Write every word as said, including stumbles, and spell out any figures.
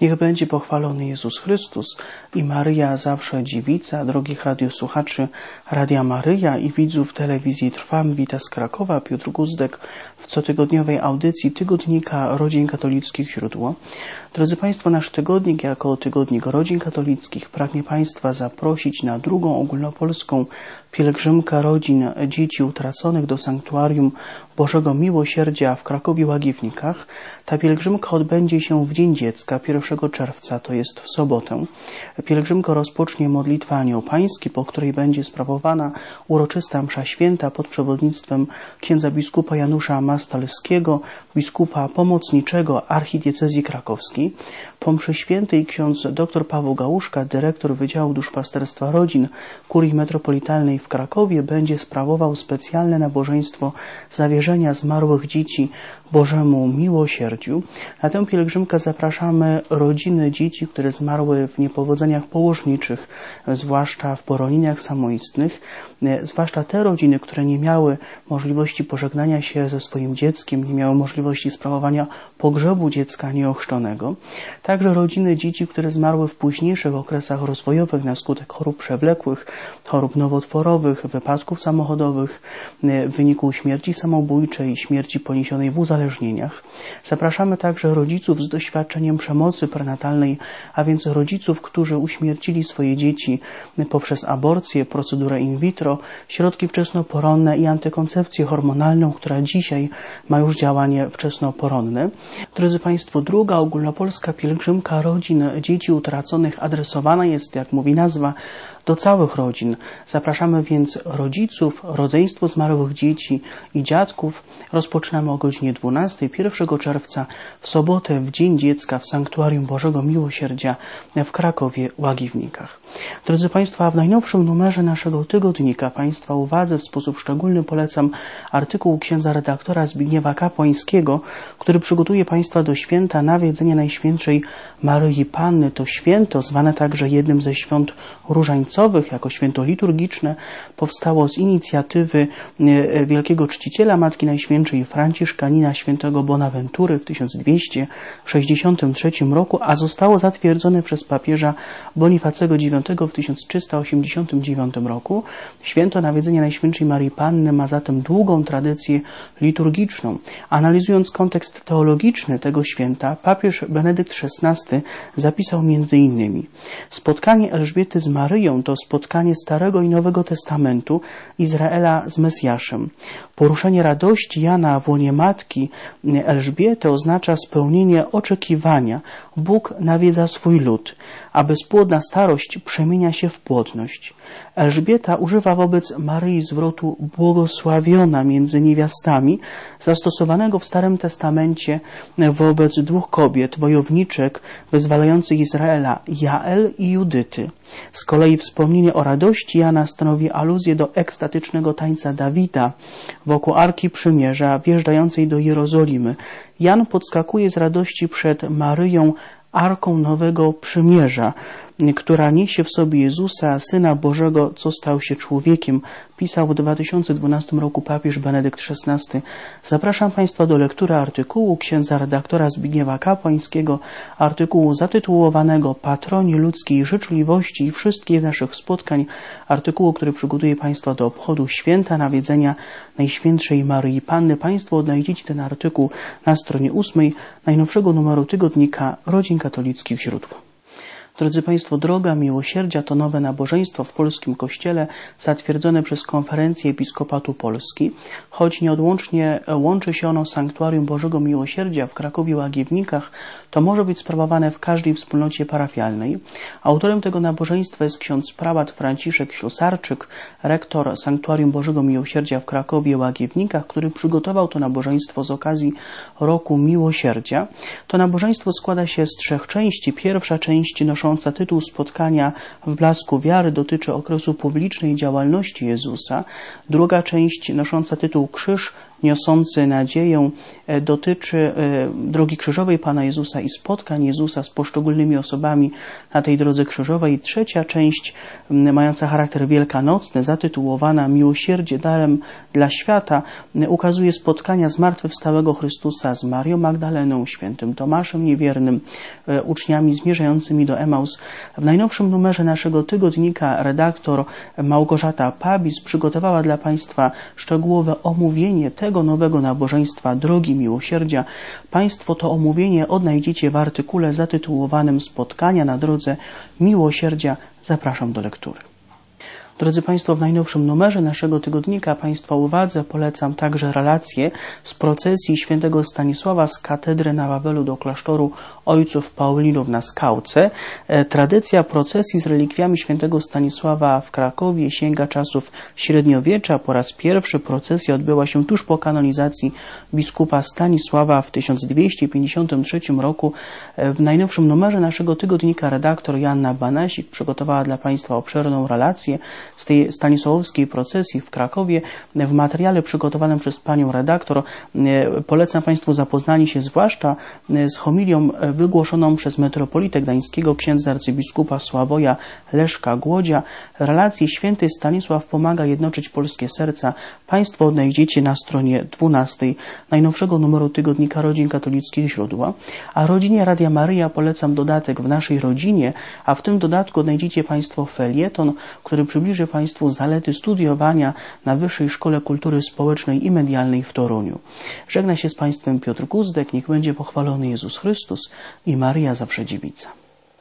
Niech będzie pochwalony Jezus Chrystus i Maryja zawsze dziewica. Drogich radiosłuchaczy Radia Maryja i widzów telewizji Trwam, wita z Krakowa Piotr Guzdek w cotygodniowej audycji Tygodnika Rodzin Katolickich Źródło. Drodzy Państwo, nasz tygodnik jako Tygodnik Rodzin Katolickich pragnie Państwa zaprosić na drugą ogólnopolską pielgrzymkę rodzin dzieci utraconych do Sanktuarium Bożego Miłosierdzia w Krakowie-Łagiewnikach. Ta pielgrzymka odbędzie się w Dzień Dziecka, pierwszego czerwca, to jest w sobotę. Pielgrzymkę rozpocznie modlitwa Anioł Pański, po której będzie sprawowana uroczysta msza święta pod przewodnictwem księdza biskupa Janusza Mastalskiego, biskupa pomocniczego archidiecezji krakowskiej. Po mszy świętej ksiądz dr Paweł Gałuszka, dyrektor Wydziału Duszpasterstwa Rodzin Kurii Metropolitalnej w Krakowie, będzie sprawował specjalne nabożeństwo zawierzenia zmarłych dzieci Bożemu Miłosierdziu. Na tę pielgrzymkę zapraszamy rodziny dzieci, które zmarły w niepowodzeniach położniczych, zwłaszcza w poroneniach samoistnych, zwłaszcza te rodziny, które nie miały możliwości pożegnania się ze swoim dzieckiem, nie miały możliwości sprawowania pogrzebu dziecka nieochrzczonego. Także rodziny dzieci, które zmarły w późniejszych okresach rozwojowych na skutek chorób przewlekłych, chorób nowotworowych, wypadków samochodowych, w wyniku śmierci samobójczej, śmierci poniesionej w uzależnieniach. Zapraszamy także rodziców z doświadczeniem przemocy prenatalnej, a więc rodziców, którzy uśmiercili swoje dzieci poprzez aborcję, procedurę in vitro, środki wczesnoporonne i antykoncepcję hormonalną, która dzisiaj ma już działanie wczesnoporonne. Drodzy Państwo, druga ogólnopolska pielgrzymka rodzin dzieci utraconych adresowana jest, jak mówi nazwa, do całych rodzin. Zapraszamy więc rodziców, rodzeństwo zmarłych dzieci i dziadków. Rozpoczynamy o godzinie dwunastej, pierwszego czerwca, w sobotę, w Dzień Dziecka w Sanktuarium Bożego Miłosierdzia w Krakowie-Łagiewnikach. Drodzy Państwo, w najnowszym numerze naszego tygodnika Państwa uwadze w sposób szczególny polecam artykuł księdza redaktora Zbigniewa Kapłańskiego, który przygotuje Państwa do święta nawiedzenia Najświętszej Maryi Panny. To święto, zwane także jednym ze świąt różańcowych, jako święto liturgiczne, powstało z inicjatywy wielkiego czciciela Matki Najświętszej Franciszkanina świętego Bonaventury w tysiąc dwieście sześćdziesiątym trzecim roku, a zostało zatwierdzone przez papieża Bonifacego dziewiątego w tysiąc trzysta osiemdziesiątym dziewiątym roku. Święto nawiedzenia Najświętszej Maryi Panny ma zatem długą tradycję liturgiczną. Analizując kontekst teologiczny tego święta, papież Benedykt szesnasty zapisał między innymi: spotkanie Elżbiety z Maryją to spotkanie Starego i Nowego Testamentu Izraela z Mesjaszem. Poruszenie radości Jana w łonie matki Elżbiety oznacza spełnienie oczekiwania. Bóg nawiedza swój lud, a bezpłodna starość przemienia się w płodność. Elżbieta używa wobec Maryi zwrotu błogosławiona między niewiastami, zastosowanego w Starym Testamencie wobec dwóch kobiet, wojowniczek wyzwalających Izraela, Jael i Judyty. Z kolei wspomnienie o radości Jana stanowi aluzję do ekstatycznego tańca Dawida wokół Arki Przymierza wjeżdżającej do Jerozolimy. Jan podskakuje z radości przed Maryją, Arką Nowego Przymierza, która niesie w sobie Jezusa, Syna Bożego, co stał się człowiekiem, pisał w dwa tysiące dwunastym roku papież Benedykt szesnasty. Zapraszam Państwa do lektury artykułu księdza redaktora Zbigniewa Kapłańskiego, artykułu zatytułowanego Patroni ludzkiej życzliwości i wszystkich naszych spotkań, artykułu, który przygotuje Państwa do obchodu święta nawiedzenia Najświętszej Maryi Panny. Państwo odnajdziecie ten artykuł na stronie ósmej najnowszego numeru tygodnika Rodzin Katolickich Źródło. Drodzy Państwo, Droga Miłosierdzia to nowe nabożeństwo w polskim kościele zatwierdzone przez Konferencję Episkopatu Polski. Choć nieodłącznie łączy się ono z Sanktuarium Bożego Miłosierdzia w Krakowie-Łagiewnikach, to może być sprawowane w każdej wspólnocie parafialnej. Autorem tego nabożeństwa jest ksiądz prałat Franciszek Ślusarczyk, rektor Sanktuarium Bożego Miłosierdzia w Krakowie-Łagiewnikach, który przygotował to nabożeństwo z okazji Roku Miłosierdzia. To nabożeństwo składa się z trzech części. Pierwsza część nosząca tytuł spotkania w blasku wiary dotyczy okresu publicznej działalności Jezusa. Druga część nosząca tytuł Krzyż niosący nadzieję, dotyczy drogi krzyżowej Pana Jezusa i spotkań Jezusa z poszczególnymi osobami na tej drodze krzyżowej. Trzecia część, mająca charakter wielkanocny, zatytułowana Miłosierdzie darem dla świata, ukazuje spotkania zmartwychwstałego Chrystusa z Marią Magdaleną, świętym Tomaszem Niewiernym, uczniami zmierzającymi do Emaus. W najnowszym numerze naszego tygodnika redaktor Małgorzata Pabis przygotowała dla Państwa szczegółowe omówienie tego nowego nabożeństwa Drogi Miłosierdzia. Państwo to omówienie odnajdziecie w artykule zatytułowanym Spotkania na drodze Miłosierdzia. Zapraszam do lektury. Drodzy Państwo, w najnowszym numerze naszego tygodnika Państwa uwadze polecam także relacje z procesji świętego Stanisława z katedry na Wawelu do klasztoru ojców Paulinów na Skałce. Tradycja procesji z relikwiami świętego Stanisława w Krakowie sięga czasów średniowiecza. Po raz pierwszy procesja odbyła się tuż po kanonizacji biskupa Stanisława w tysiąc dwieście pięćdziesiątym trzecim roku. W najnowszym numerze naszego tygodnika redaktor Joanna Banasik przygotowała dla Państwa obszerną relację z tej stanisławowskiej procesji w Krakowie. W materiale przygotowanym przez panią redaktor polecam Państwu zapoznanie się zwłaszcza z homilią wygłoszoną przez metropolitę gdańskiego księdza arcybiskupa Sławoja Leszka Głodzia. Relacje święty Stanisław pomaga jednoczyć polskie serca. Państwo odnajdziecie na stronie dwunastej najnowszego numeru tygodnika Rodzin Katolickich Źródła. A rodzinie Radia Maryja polecam dodatek W naszej rodzinie, a w tym dodatku odnajdziecie Państwo felieton, który przybliży Państwu zalety studiowania na Wyższej Szkole Kultury Społecznej i Medialnej w Toruniu. Żegna się z Państwem Piotr Guzdek. Niech będzie pochwalony Jezus Chrystus i Maryja zawsze Dziewica.